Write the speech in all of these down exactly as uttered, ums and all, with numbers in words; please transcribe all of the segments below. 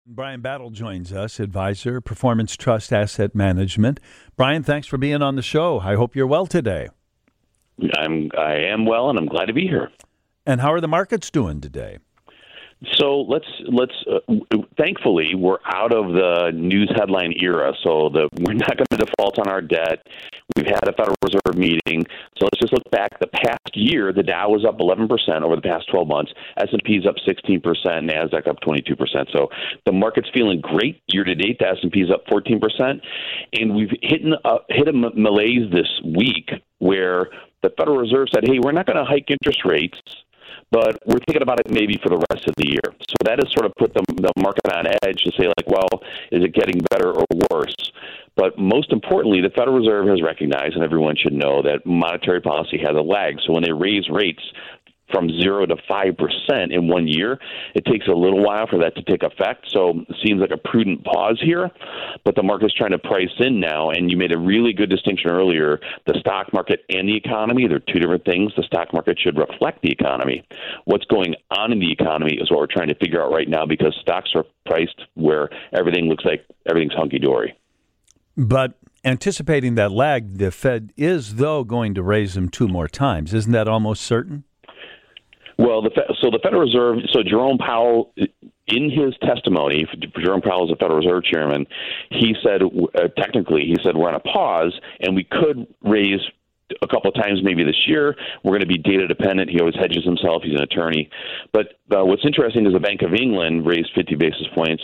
Brian Battle joins us, advisor, Performance Trust Asset Management. Brian, thanks for being on the show. I hope you're well today. I'm I am well, and I'm glad to be here. And how are the markets doing today? So let's let's. Uh, thankfully, we're out of the news headline era. So the we're not going to default on our debt. We've had a Federal Reserve meeting. So let's just look back. The past year, the Dow was up eleven percent over the past twelve months. S and P is up sixteen percent. Nasdaq up twenty-two percent. So the market's feeling great year to date. The S and P is up fourteen percent, and we've hit a hit a malaise this week where the Federal Reserve said, "Hey, we're not going to hike interest rates, but we're thinking about it maybe for the rest of the year." So that has sort of put the, the market on edge to say, like, well, is it getting better or worse? But most importantly, the Federal Reserve has recognized, and everyone should know, that monetary policy has a lag. So when they raise rates from zero to five percent in one year, it takes a little while for that to take effect. So it seems like a prudent pause here, but the market's trying to price in now. And you made a really good distinction earlier. The stock market and the economy, they're two different things. The stock market should reflect the economy. What's going on in the economy is what we're trying to figure out right now, because stocks are priced where everything looks like everything's hunky-dory. But anticipating that lag, the Fed is, though, going to raise them two more times. Isn't that almost certain? Well, the, so the Federal Reserve, so Jerome Powell, in his testimony, Jerome Powell is the Federal Reserve Chairman, he said, uh, technically, he said, we're on a pause, and we could raise a couple of times maybe this year. We're going to be data dependent. He always hedges himself. He's an attorney. But uh, what's interesting is the Bank of England raised fifty basis points.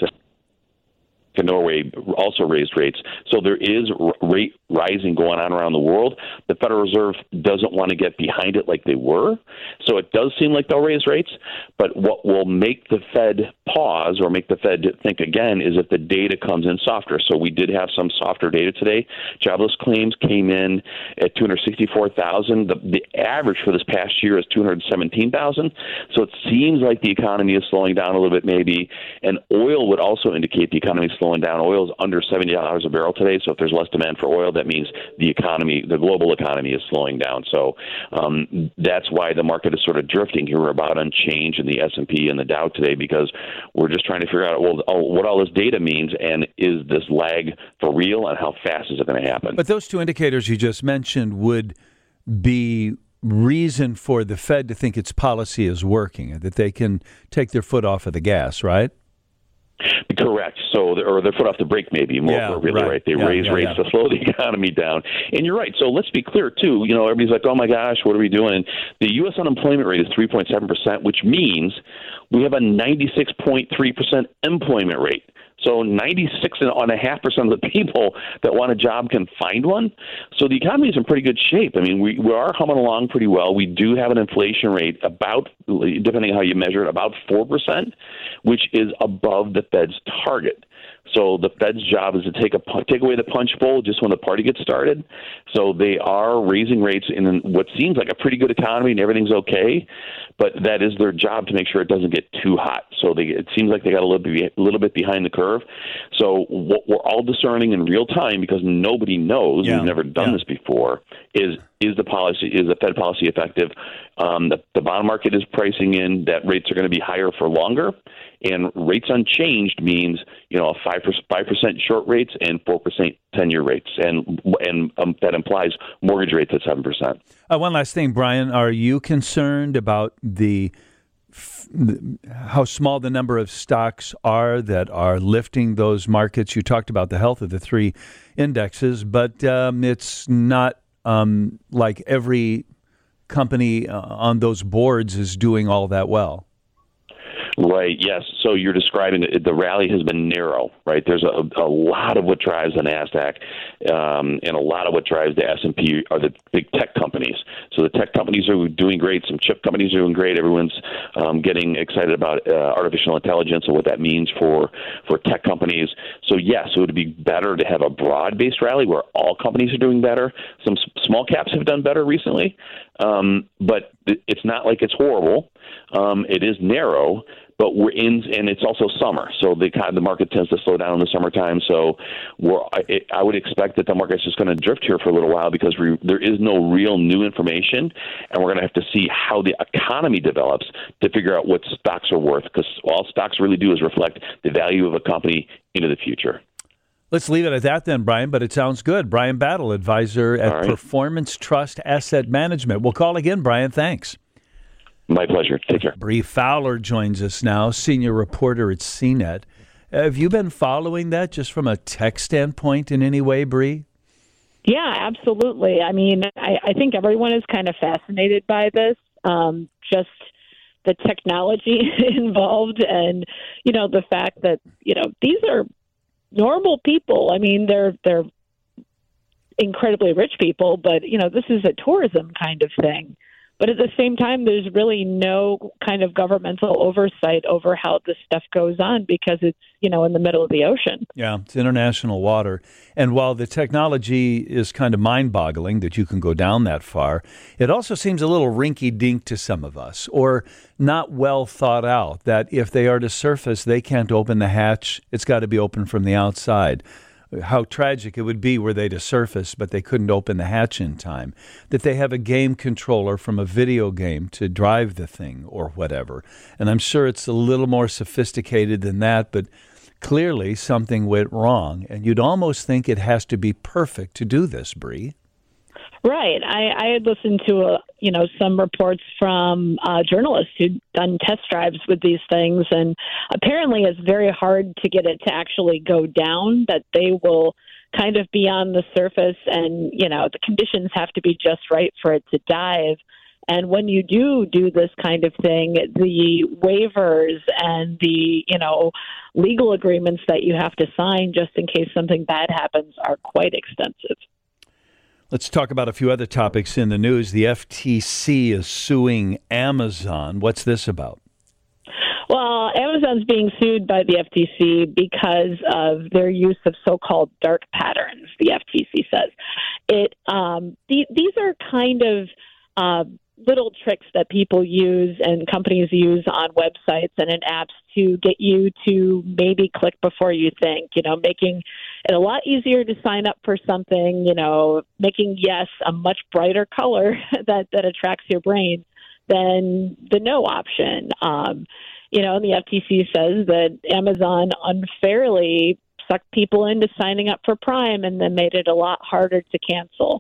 Norway also raised rates. So there is rate rising going on around the world. The Federal Reserve doesn't want to get behind it like they were. So it does seem like they'll raise rates. But what will make the Fed pause or make the Fed think again is if the data comes in softer. So we did have some softer data today. Jobless claims came in at two hundred sixty-four thousand. The, the average for this past year is two hundred seventeen thousand. So it seems like the economy is slowing down a little bit maybe. And oil would also indicate the economy is slowing down. Oil is under seventy dollars a barrel today, so if there's less demand for oil, that means the economy, the global economy, is slowing down. So um, that's why the market is sort of drifting here about unchanged in the S and P and the Dow today, because we're just trying to figure out, well, what all this data means, and is this lag for real, and how fast is it going to happen? But those two indicators you just mentioned would be reason for the Fed to think its policy is working, that they can take their foot off of the gas, right? Correct. So, or their foot off the brake, maybe more yeah, appropriately, right. right? They yeah, raise yeah, rates yeah. to slow the economy down. And you're right. So let's be clear, too. You know, everybody's like, oh, my gosh, what are we doing? And the U S unemployment rate is three point seven percent, which means we have a ninety-six point three percent employment rate. So ninety-six point five percent of the people that want a job can find one. So the economy is in pretty good shape. I mean, we, we are humming along pretty well. We do have an inflation rate about, depending on how you measure it, about four percent, which is above the Fed's target. So the Fed's job is to take a take away the punch bowl just when the party gets started. So they are raising rates in what seems like a pretty good economy and everything's okay, but that is their job to make sure it doesn't get too hot. So they, it seems like they got a little bit, a little bit behind the curve. So what we're all discerning in real time, because nobody knows, yeah. we've never done yeah. this before, is is the policy, is the Fed policy effective? Um, the, the bond market is pricing in that rates are going to be higher for longer, and rates unchanged means, you know, five percent short rates and four percent ten-year rates, and and um, that implies mortgage rates at seven percent. Uh, one last thing, Brian, are you concerned about the how small the number of stocks are that are lifting those markets? You talked about the health of the three indexes, but um, it's not um, like every company uh, on those boards is doing all that well. Right, yes. So you're describing it, the rally has been narrow, right? There's a, a lot of what drives the NASDAQ um, and a lot of what drives the S and P are the big tech companies. So the tech companies are doing great. Some chip companies are doing great. Everyone's um, getting excited about uh, artificial intelligence and what that means for, for tech companies. So, yes, it would be better to have a broad-based rally where all companies are doing better. Some s- small caps have done better recently, um, but it's not like it's horrible. Um, it is narrow. but we're in, and it's also summer, so the kind of the market tends to slow down in the summertime. So we're, I, I would expect that the market's just going to drift here for a little while because we, there is no real new information, and we're going to have to see how the economy develops to figure out what stocks are worth, because all stocks really do is reflect the value of a company into the future. Let's leave it at that then, Brian, but it sounds good. Brian Battle, advisor at right. Performance Trust Asset Management. We'll call again, Brian. Thanks. My pleasure. Take care. Bree Fowler joins us now, senior reporter at C net. Have you been following that just from a tech standpoint in any way, Bree? Yeah, absolutely. I mean, I, I think everyone is kind of fascinated by this, um, just the technology involved and, you know, the fact that, you know, these are normal people. I mean, they're they're incredibly rich people, but, you know, this is a tourism kind of thing. But at the same time, there's really no kind of governmental oversight over how this stuff goes on because it's, you know, in the middle of the ocean. Yeah, it's international water. And while the technology is kind of mind-boggling that you can go down that far, it also seems a little rinky-dink to some of us, or not well thought out, that if they are to surface, they can't open the hatch. It's got to be open from the outside. How tragic it would be were they to surface, but they couldn't open the hatch in time. That they have a game controller from a video game to drive the thing or whatever. And I'm sure it's a little more sophisticated than that, but clearly something went wrong. And you'd almost think it has to be perfect to do this, Bree. Right. I, I had listened to, a, you know, some reports from uh, journalists who'd done test drives with these things, and apparently it's very hard to get it to actually go down, that they will kind of be on the surface and, you know, the conditions have to be just right for it to dive. And when you do do this kind of thing, the waivers and the, you know, legal agreements that you have to sign just in case something bad happens are quite extensive. Let's talk about a few other topics in the news. The F T C is suing Amazon. What's this about? Well, Amazon's being sued by the F T C because of their use of so-called dark patterns, the F T C says. It um, th- These are kind of uh, little tricks that people use and companies use on websites and in apps to get you to maybe click before you think, you know, making it a lot easier to sign up for something, you know, making yes a much brighter color that, that attracts your brain than the no option. Um, you know, and the F T C says that Amazon unfairly sucked people into signing up for Prime and then made it a lot harder to cancel.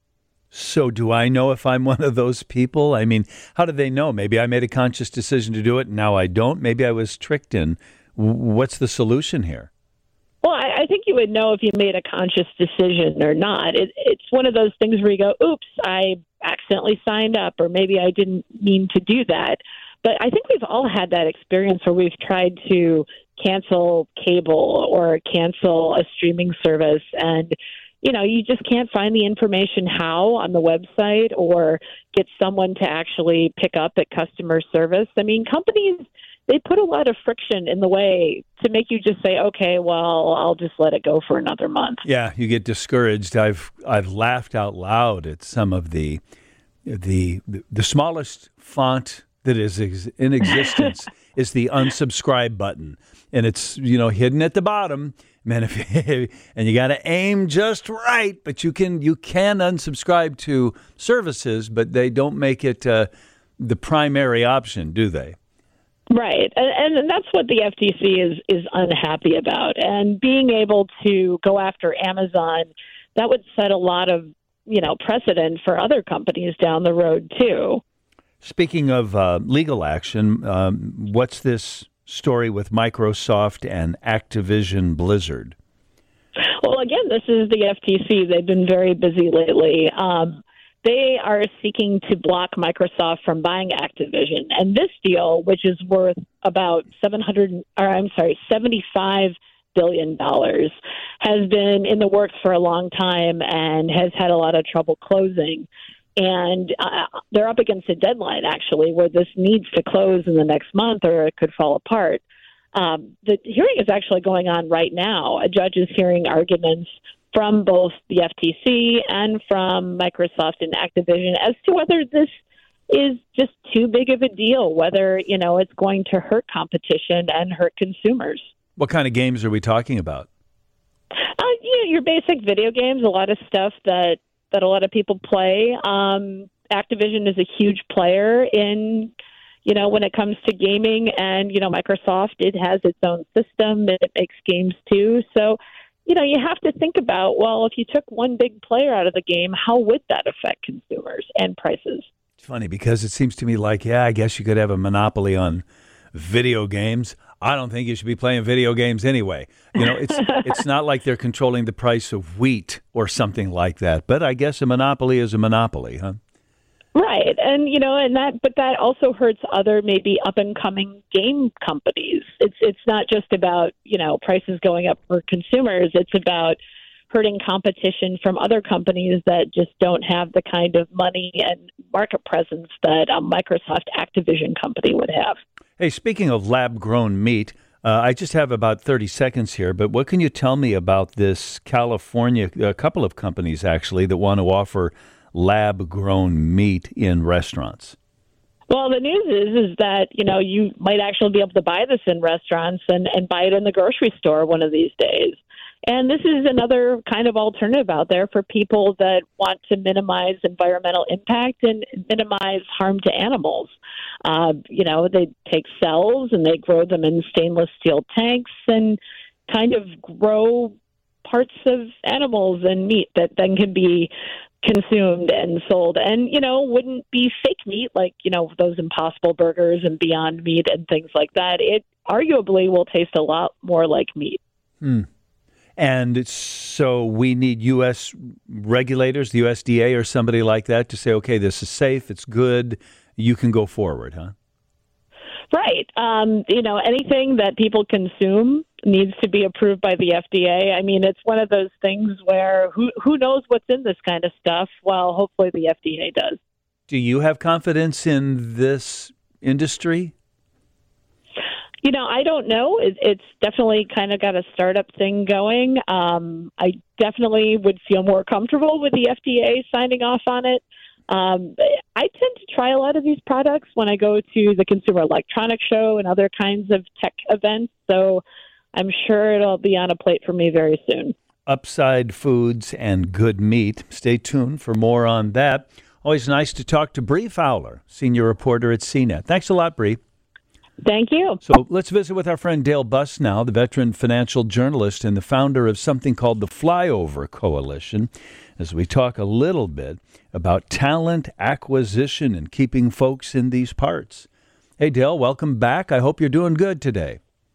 So do I know if I'm one of those people? I mean, how do they know? Maybe I made a conscious decision to do it, and now I don't. Maybe I was tricked in. What's the solution here? Well, I, I think you would know if you made a conscious decision or not. It, it's one of those things where you go, oops, I accidentally signed up, or maybe I didn't mean to do that. But I think we've all had that experience where we've tried to cancel cable or cancel a streaming service, and you know, you just can't find the information how on the website or get someone to actually pick up at customer service. I mean, companies, they put a lot of friction in the way to make you just say, okay, well, I'll just let it go for another month. Yeah, you get discouraged. I've I've laughed out loud at some of the the the smallest font that is in existence is the unsubscribe button, and it's, you know, hidden at the bottom. Man, if you, and you got to aim just right, but you can you can unsubscribe to services, but they don't make it uh, the primary option, do they? Right, and, and that's what the F T C is is unhappy about. And being able to go after Amazon, that would set a lot of, you know, precedent for other companies down the road too. Speaking of uh, legal action, um, what's this story with Microsoft and Activision Blizzard? Well, again, this is the F T C. They've been very busy lately. Um, they are seeking to block Microsoft from buying Activision, and this deal, which is worth about seven hundred, or I'm sorry, seventy-five billion dollars, has been in the works for a long time and has had a lot of trouble closing. And uh, they're up against a deadline, actually, where this needs to close in the next month or it could fall apart. Um, the hearing is actually going on right now. A judge is hearing arguments from both the F T C and from Microsoft and Activision as to whether this is just too big of a deal, whether, you know, it's going to hurt competition and hurt consumers. What kind of games are we talking about? Uh, you know, your basic video games, a lot of stuff that, that a lot of people play. Um, Activision is a huge player in, you know, when it comes to gaming, and, you know, Microsoft, it has its own system. It makes games too. So, you know, you have to think about, well, if you took one big player out of the game, how would that affect consumers and prices? It's funny because it seems to me like, yeah, I guess you could have a monopoly on video games. I don't think you should be playing video games anyway. You know, it's it's not like they're controlling the price of wheat or something like that. But I guess a monopoly is a monopoly, huh? Right. And, you know, and that, but that also hurts other maybe up and coming game companies. It's, it's not just about, you know, prices going up for consumers. It's about hurting competition from other companies that just don't have the kind of money and market presence that a Microsoft Activision company would have. Hey, speaking of lab-grown meat, uh, I just have about thirty seconds here, but what can you tell me about this California, a couple of companies actually, that want to offer lab-grown meat in restaurants? Well, the news is is that, you know, you might actually be able to buy this in restaurants and, and buy it in the grocery store one of these days. And this is another kind of alternative out there for people that want to minimize environmental impact and minimize harm to animals. Uh, you know, they take cells and they grow them in stainless steel tanks and kind of grow parts of animals and meat that then can be consumed and sold, and, you know, wouldn't be fake meat like, you know, those Impossible Burgers and Beyond Meat and things like that. It arguably will taste a lot more like meat. Hmm. And so we need U S regulators, the U S D A or somebody like that, to say, okay, this is safe, it's good, you can go forward, huh? Right. Um, you know, anything that people consume needs to be approved by the F D A. I mean, it's one of those things where who who knows what's in this kind of stuff? Well, hopefully the F D A does. Do you have confidence in this industry? You know, I don't know. It, it's definitely kind of got a startup thing going. Um, I definitely would feel more comfortable with the F D A signing off on it. Um, I tend to try a lot of these products when I go to the Consumer Electronics Show and other kinds of tech events. So I'm sure it'll be on a plate for me very soon. Upside Foods and Good Meat. Stay tuned for more on that. Always nice to talk to Bree Fowler, senior reporter at C net. Thanks a lot, Bree. Thank you. So let's visit with our friend Dale Buss now, the veteran financial journalist and the founder of something called the Flyover Coalition, as we talk a little bit about talent acquisition and keeping folks in these parts. Hey, Dale, welcome back. I hope you're doing good today.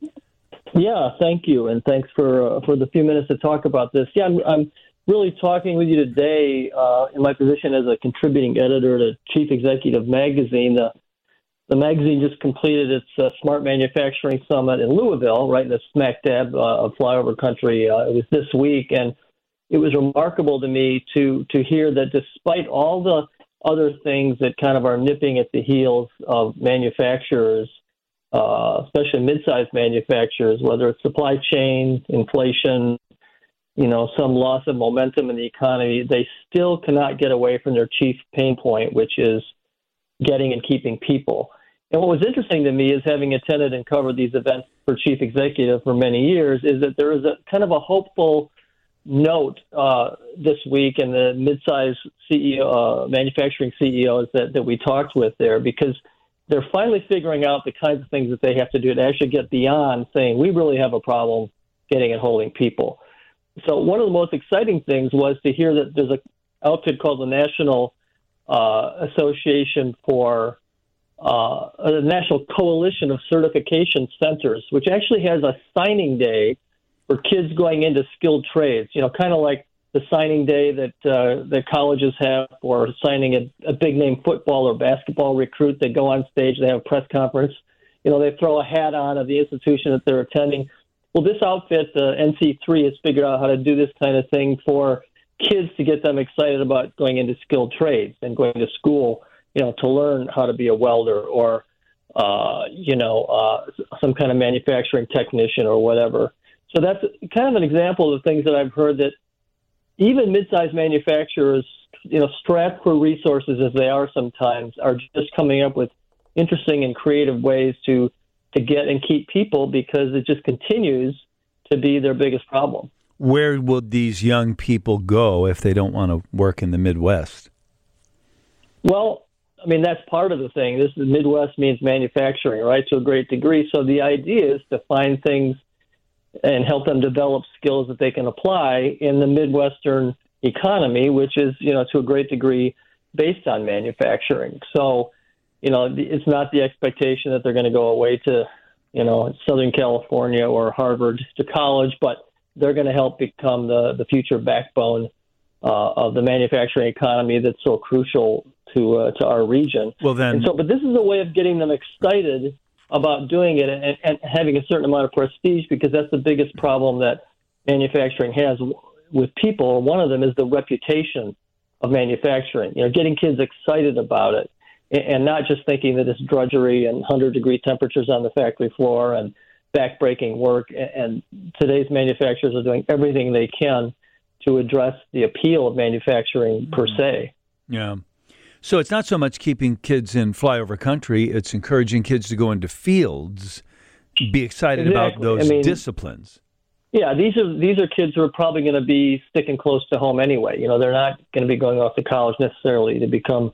Yeah, thank you, and thanks for uh, for the few minutes to talk about this. Yeah, I'm, I'm really talking with you today uh, in my position as a contributing editor to Chief Executive Magazine. The, the magazine just completed its uh, Smart Manufacturing Summit in Louisville, right in the smack dab uh, of flyover country. Uh, it was this week, and it was remarkable to me to to hear that despite all the other things that kind of are nipping at the heels of manufacturers, uh, especially mid-sized manufacturers, whether it's supply chain, inflation, you know, some loss of momentum in the economy, they still cannot get away from their chief pain point, which is getting and keeping people. And what was interesting to me is, having attended and covered these events for chief executive for many years, is that there is a kind of a hopeful note uh, this week in the mid-sized C E O, uh, manufacturing C E Os that, that we talked with there, because they're finally figuring out the kinds of things that they have to do to actually get beyond saying, we really have a problem getting and holding people. So one of the most exciting things was to hear that there's an outfit called the National uh, Association for uh, the National Coalition of Certification Centers, which actually has a signing day for kids going into skilled trades, you know, kind of like the signing day that uh, that colleges have for signing a, a big-name football or basketball recruit. They go on stage, they have a press conference, you know, they throw a hat on of the institution that they're attending. Well, this outfit, uh, N C three, has figured out how to do this kind of thing for kids to get them excited about going into skilled trades and going to school, you know, to learn how to be a welder or, uh, you know, uh, some kind of manufacturing technician or whatever. So that's kind of an example of the things that I've heard, that even mid-sized manufacturers you know, strapped for resources as they are sometimes, are just coming up with interesting and creative ways to to get and keep people, because it just continues to be their biggest problem. Where will these young people go if they don't want to work in the Midwest? Well, I mean, that's part of the thing. This is Midwest means manufacturing, right, to a great degree. So the idea is to find things and help them develop skills that they can apply in the Midwestern economy, which is, you know, to a great degree based on manufacturing. So, you know, it's not the expectation that they're going to go away to, you know, Southern California or Harvard to college, but they're going to help become the, the future backbone uh, of the manufacturing economy that's so crucial to uh, to our region. Well, then, and so, but this is a way of getting them excited about doing it and, and having a certain amount of prestige, because that's the biggest problem that manufacturing has with people. One of them is the reputation of manufacturing. You know, getting kids excited about it, and not just thinking that it's drudgery and one hundred degree temperatures on the factory floor and backbreaking work. And today's manufacturers are doing everything they can to address the appeal of manufacturing per se. Yeah. So it's not so much keeping kids in flyover country, it's encouraging kids to go into fields, be excited exactly. about those I mean, disciplines. Yeah, these are these are kids who are probably going to be sticking close to home anyway. You know, they're not going to be going off to college necessarily to become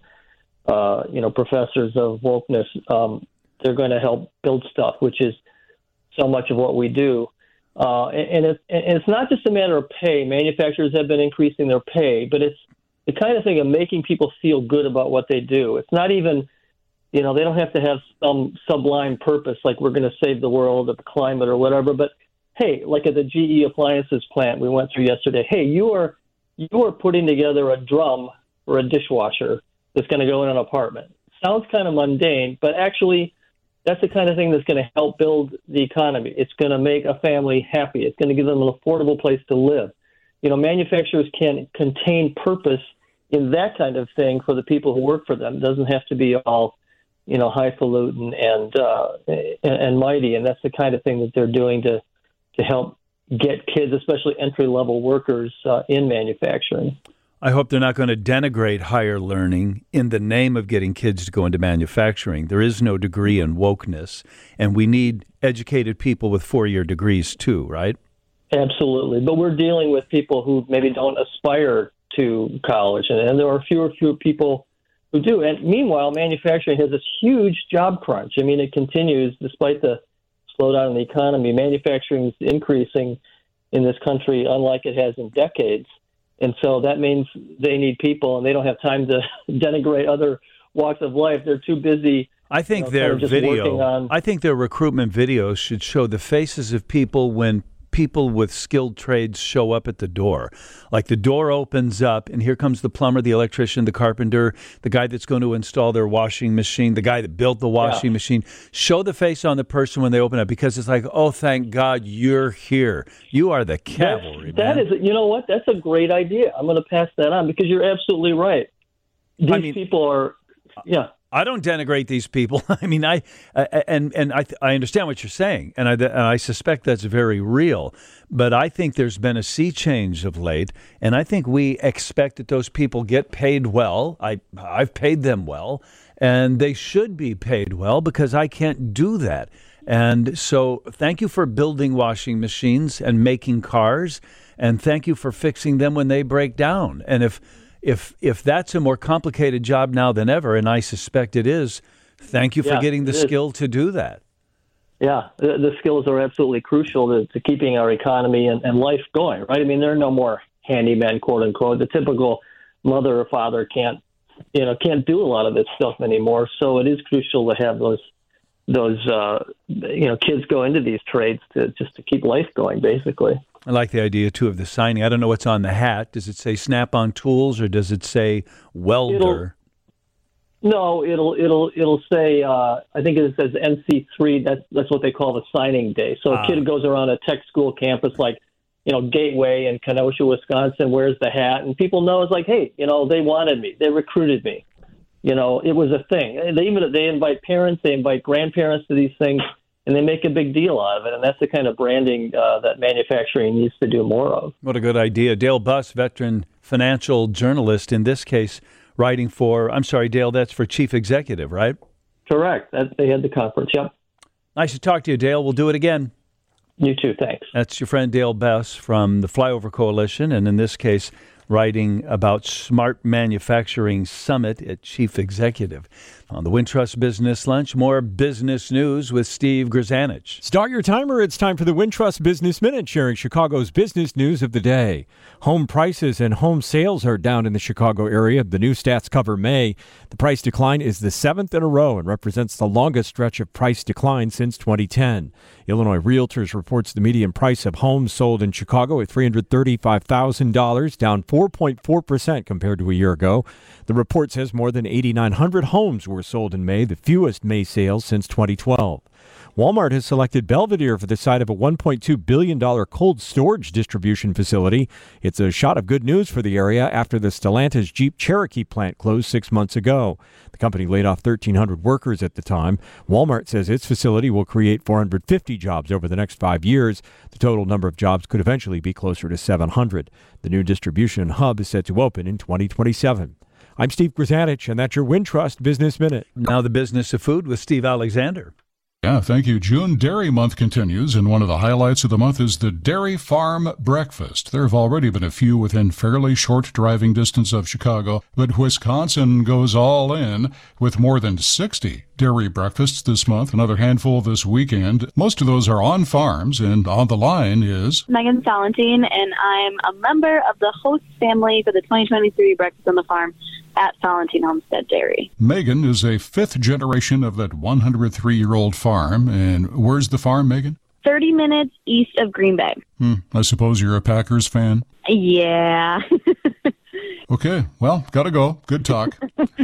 Uh, you know, professors of wokeness. Um, they're going to help build stuff, which is so much of what we do. Uh, and, and, it's, and it's not just a matter of pay. Manufacturers have been increasing their pay, but it's the kind of thing of making people feel good about what they do. It's not even, you know, they don't have to have some sublime purpose like we're going to save the world or the climate or whatever. But, hey, like at the G E appliances plant we went through yesterday, hey, you are you are putting together a drum for a dishwasher that's going to go in an apartment. Sounds kind of mundane, but actually that's the kind of thing that's going to help build the economy. It's going to make a family happy. It's going to give them an affordable place to live. You know, manufacturers can contain purpose in that kind of thing for the people who work for them. It doesn't have to be all, you know, highfalutin and, uh, and, and mighty, and that's the kind of thing that they're doing to, to help get kids, especially entry-level workers, uh, in manufacturing. I hope they're not going to denigrate higher learning in the name of getting kids to go into manufacturing. There is no degree in wokeness, and we need educated people with four-year degrees too, right? Absolutely. But we're dealing with people who maybe don't aspire to college, and, and there are fewer fewer people who do. And meanwhile, manufacturing has this huge job crunch. I mean, it continues despite the slowdown in the economy. Manufacturing is increasing in this country unlike it has in decades. And so that means they need people, and they don't have time to denigrate other walks of life. They're too busy. I think you know, their kind of just video, on... I think their recruitment videos should show the faces of people when people with skilled trades show up at the door. Like the door opens up, and here comes the plumber, the electrician, the carpenter, the guy that's going to install their washing machine, the guy that built the washing yeah. machine. Show the face on the person when they open up, because it's like, oh, thank God you're here. You are the cavalry, That's, man. That is, you know what? That's a great idea. I'm going to pass that on, because you're absolutely right. These I mean, people are, yeah. I don't denigrate these people. I mean, I uh, and and I I understand what you're saying, and I and I suspect that's very real. But I think there's been a sea change of late, and I think we expect that those people get paid well. I I've paid them well, and they should be paid well, because I can't do that. And so, thank you for building washing machines and making cars, and thank you for fixing them when they break down. And if If if that's a more complicated job now than ever, and I suspect it is, thank you for yeah, getting the skill to do that. Yeah, the, the skills are absolutely crucial to, to keeping our economy and, and life going, right? I mean, there are no more handymen, quote unquote. The typical mother or father can't, you know, can't do a lot of this stuff anymore. So it is crucial to have those those uh, you know kids go into these trades to just to keep life going, basically. I like the idea, too, of the signing. I don't know what's on the hat. Does it say Snap-on Tools, or does it say welder? It'll, no, it'll it'll it'll say. Uh, I think it says N C three. That's that's what they call the signing day. So ah. a kid goes around a tech school campus like, you know, Gateway in Kenosha, Wisconsin, wears the hat, and people know it's like, hey, you know, they wanted me, they recruited me. You know, it was a thing. They even they invite parents, they invite grandparents to these things. And they make a big deal out of it, and that's the kind of branding uh, that manufacturing needs to do more of. What a good idea. Dale Buss, veteran financial journalist, in this case, writing for, I'm sorry, Dale, that's for chief executive, right? Correct. That, they had the conference, yep. Nice to talk to you, Dale. We'll do it again. You too, thanks. That's your friend Dale Bess from the Flyover Coalition, and in this case, writing about Smart Manufacturing Summit at Chief Executive. On the Wintrust Business Lunch, more business news with Steve Grzanich. Start your timer. It's time for the Wintrust Business Minute, sharing Chicago's business news of the day. Home prices and home sales are down in the Chicago area. The new stats cover May. The price decline is the seventh in a row and represents the longest stretch of price decline since twenty ten. Illinois Realtors reports the median price of homes sold in Chicago at three hundred thirty-five thousand dollars, down four point four percent compared to a year ago. The report says more than eight thousand nine hundred homes were sold in May, the fewest May sales since twenty twelve. Walmart has selected Belvedere for the site of a one point two billion dollars cold storage distribution facility. It's a shot of good news for the area after the Stellantis Jeep Cherokee plant closed six months ago. The company laid off thirteen hundred workers at the time. Walmart says its facility will create four hundred fifty jobs over the next five years. The total number of jobs could eventually be closer to seven hundred. The new distribution hub is set to open in twenty twenty-seven. I'm Steve Grzanich, and that's your Wintrust Business Minute. Now the business of food with Steve Alexander. Yeah, thank you. June Dairy Month continues, and one of the highlights of the month is the Dairy Farm Breakfast. There have already been a few within fairly short driving distance of Chicago, but Wisconsin goes all in with more than sixty dairy breakfasts this month, another handful this weekend. Most of those are on farms, and on the line is Megan Salentine, and I'm a member of the host family for the twenty twenty-three Breakfast on the Farm at Salentine Homestead Dairy. Megan is a fifth generation of that one hundred three-year-old farm. And where's the farm, Megan? thirty minutes east of Green Bay. Hmm, I suppose you're a Packers fan? Yeah. Okay, well, gotta go. Good talk.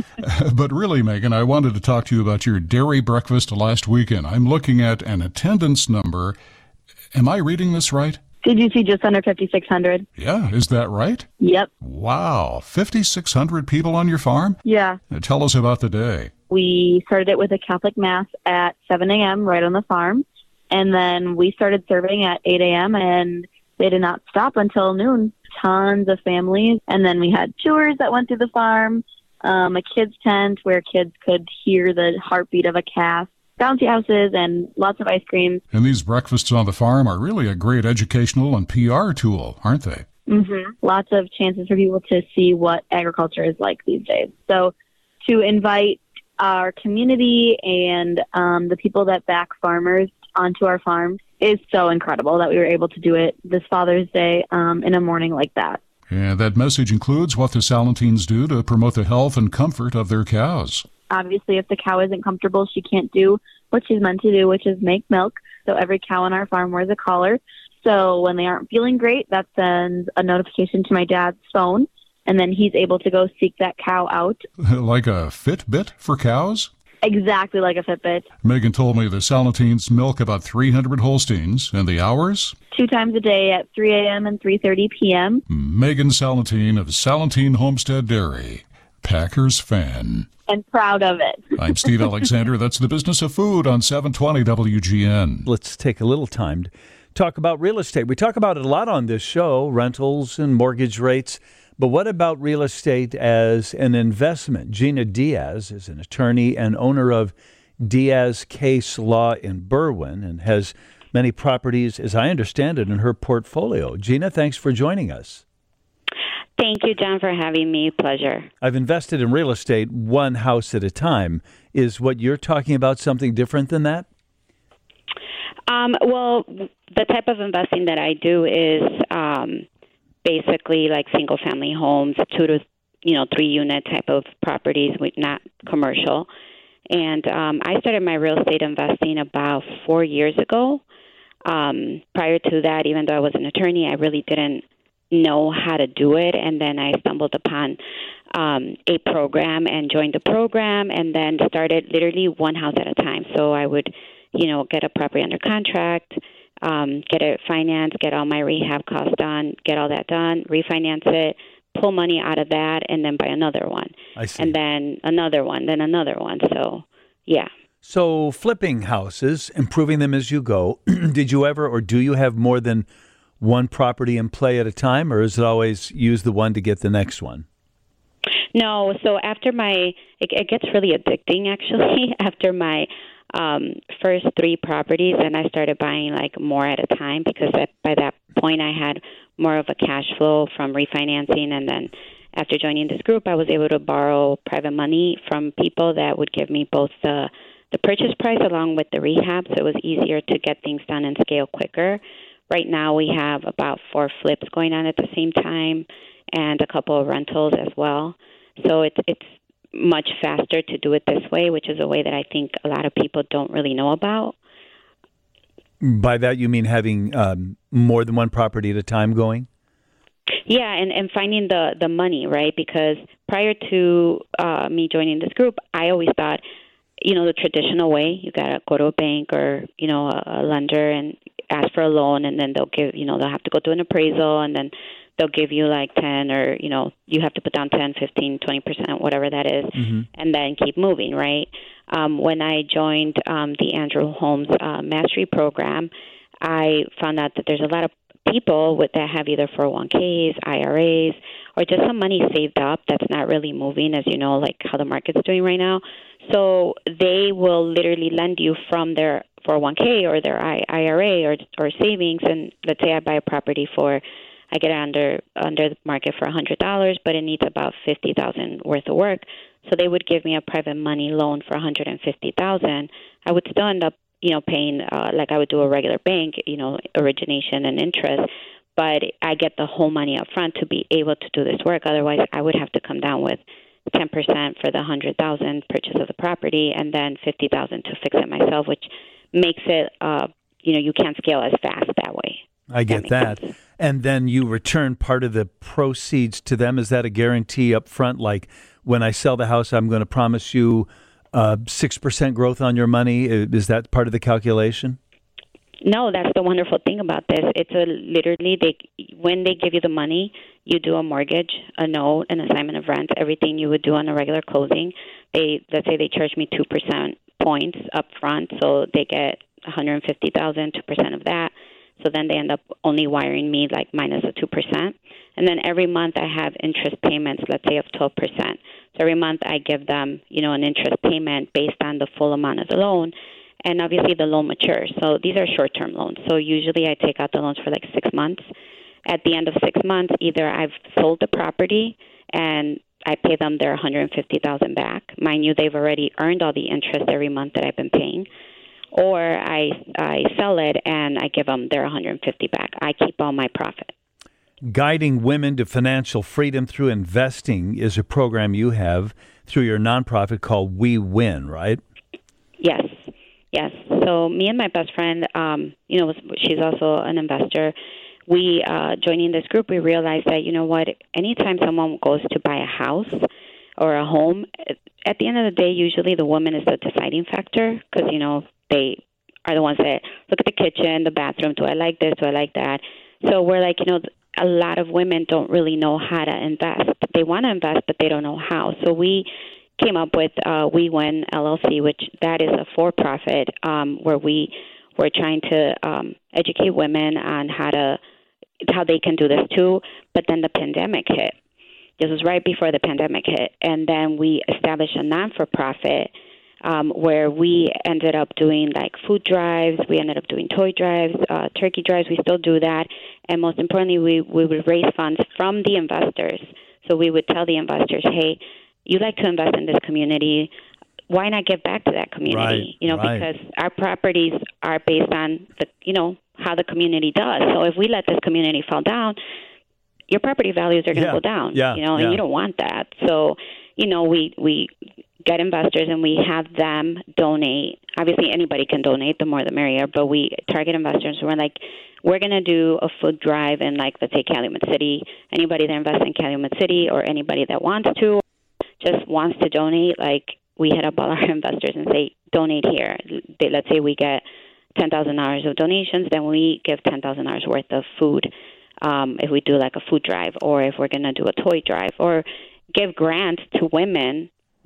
But really, Megan, I wanted to talk to you about your dairy breakfast last weekend. I'm looking at an attendance number. Am I reading this right? Did you see just under fifty-six hundred? Yeah, is that right? Yep. Wow, fifty-six hundred people on your farm? Yeah. Now, tell us about the day. We started it with a Catholic Mass at seven a.m. right on the farm, and then we started serving at eight a.m., and they did not stop until noon. Tons of families, and then we had tours that went through the farm, um, a kids tent where kids could hear the heartbeat of a calf, bouncy houses, and lots of ice cream. And these breakfasts on the farm are really a great educational and P R tool, aren't they? Mm-hmm. Lots of chances for people to see what agriculture is like these days. So to invite our community and um, the people that back farmers onto our farm is so incredible that we were able to do it this Father's Day um, in a morning like that. And that message includes what the Salentines do to promote the health and comfort of their cows. Obviously, if the cow isn't comfortable, she can't do what she's meant to do, which is make milk. So every cow on our farm wears a collar. So when they aren't feeling great, that sends a notification to my dad's phone, and then he's able to go seek that cow out. Like a Fitbit for cows? Exactly like a Fitbit. Megan told me the Salentines milk about three hundred Holsteins, and the hours? Two times a day at three a.m. and three thirty p.m. Megan Salentine of Salentine Homestead Dairy. Packers fan. And proud of it. I'm Steve Alexander. That's the Business of Food on seven twenty W G N. Let's take a little time to talk about real estate. We talk about it a lot on this show, rentals and mortgage rates. But what about real estate as an investment? Gina Diaz is an attorney and owner of Diaz Case Law in Berwyn and has many properties, as I understand it, in her portfolio. Gina, thanks for joining us. Thank you, John, for having me. Pleasure. I've invested in real estate one house at a time. Is what you're talking about something different than that? Um, well, the type of investing that I do is um, basically like single-family homes, two to you know three-unit type of properties, with not commercial. And um, I started my real estate investing about four years ago. Um, prior to that, even though I was an attorney, I really didn't know how to do it. And then I stumbled upon um, a program and joined the program, and then started literally one house at a time. So I would, you know, get a property under contract, um, get it financed, get all my rehab costs done, get all that done, refinance it, pull money out of that, and then buy another one. I see. And then another one, then another one. So, yeah. So flipping houses, improving them as you go, did you ever or do you have more than one property in play at a time, or is it always use the one to get the next one? No, so after my, it, it gets really addicting actually. After my um, first three properties, and I started buying like more at a time because at, by that point I had more of a cash flow from refinancing, and then after joining this group, I was able to borrow private money from people that would give me both the the purchase price along with the rehab, so it was easier to get things done and scale quicker. Right now, we have about four flips going on at the same time, and a couple of rentals as well. So it's it's much faster to do it this way, which is a way that I think a lot of people don't really know about. By that, you mean having um, more than one property at a time going? Yeah, and, and finding the, the money, right? Because prior to uh, me joining this group, I always thought, you know, the traditional way, you got to go to a bank or, you know, a, a lender and ask for a loan, and then they'll give, you know, they'll have to go do an appraisal, and then they'll give you like ten, or, you know, you have to put down ten, fifteen, twenty percent, whatever that is, mm-hmm. and then keep moving, right? Um, when I joined um, the Andrew Holmes uh, Mastery Program, I found out that there's a lot of people with that have either four oh one k's, I R As, or just some money saved up that's not really moving, as you know, like how the market's doing right now. So they will literally lend you from their four oh one k or their I R A or or savings. And let's say I buy a property for, I get it under under the market for one hundred dollars, but it needs about fifty thousand dollars worth of work. So they would give me a private money loan for one hundred fifty thousand dollars. I would still end up, you know, paying uh, like I would do a regular bank, you know, origination and interest, but I get the whole money up front to be able to do this work. Otherwise, I would have to come down with ten percent for the one hundred thousand dollars purchase of the property and then fifty thousand dollars to fix it myself, which makes it, uh, you know, you can't scale as fast that way. I get that. that. And then you return part of the proceeds to them. Is that a guarantee up front? Like when I sell the house, I'm going to promise you uh, six percent growth on your money. Is that part of the calculation? No, that's the wonderful thing about this. It's a literally they when they give you the money, you do a mortgage, a note, an assignment of rent, everything you would do on a regular closing. They let's say they charge me two percent points up front, so they get one hundred fifty thousand, two percent of that. So then they end up only wiring me like minus a two percent. And then every month I have interest payments, let's say of twelve percent. So every month I give them, you know, an interest payment based on the full amount of the loan. And obviously the loan matures. So these are short-term loans. So usually I take out the loans for like six months. At the end of six months, either I've sold the property and I pay them their one hundred fifty thousand dollars back. Mind you, they've already earned all the interest every month that I've been paying. Or I I sell it and I give them their one hundred fifty thousand dollars back. I keep all my profit. Guiding Women to Financial Freedom Through Investing is a program you have through your nonprofit called We Win, right? Yes. Yes. So me and my best friend, um, you know, she's also an investor. We, uh, joining this group, we realized that, you know what, anytime someone goes to buy a house or a home, at the end of the day, usually the woman is the deciding factor because, you know, they are the ones that look at the kitchen, the bathroom. Do I like this? Do I like that? So we're like, you know, a lot of women don't really know how to invest. They want to invest, but they don't know how. So we came up with uh, We Win L L C, which that is a for-profit um, where we were trying to um, educate women on how to how they can do this too. But then the pandemic hit. This was right before the pandemic hit, and then we established a non-for-profit um, where we ended up doing like food drives. We ended up doing toy drives, uh, turkey drives. We still do that, and most importantly, we we would raise funds from the investors. So we would tell the investors, hey, you like to invest in this community, why not give back to that community? Right, you know, right. because our properties are based on the, you know, how the community does. So if we let this community fall down, your property values are going to yeah, go down. yeah, you know, yeah. and you don't want that. So, you know, we we get investors and we have them donate. Obviously, anybody can donate. The more, the merrier. But we target investors. We're like, we're going to do a food drive in, like, let's say, Calumet City. Anybody that invests in Calumet City or anybody that wants to, just wants to donate, like we hit up all our investors and say, donate here. They, let's say we get ten thousand dollars of donations, then we give ten thousand dollars worth of food um, if we do like a food drive, or if we're going to do a toy drive, or give grants to women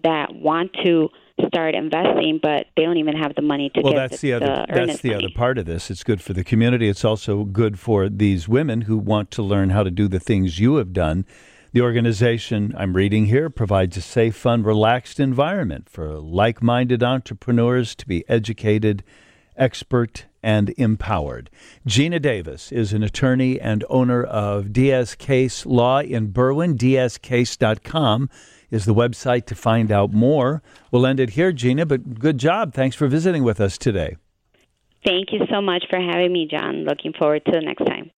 that want to start investing, but they don't even have the money to well, give that's the, the other the that's earnest the money. other part of this. It's good for the community. It's also good for these women who want to learn how to do the things you have done. The organization I'm reading here provides a safe, fun, relaxed environment for like-minded entrepreneurs to be educated, expert, and empowered. Gina Davis is an attorney and owner of Diaz Case Law in Berwyn. diaz case dot com is the website to find out more. We'll end it here, Gina, but good job. Thanks for visiting with us today. Thank you so much for having me, John. Looking forward to the next time.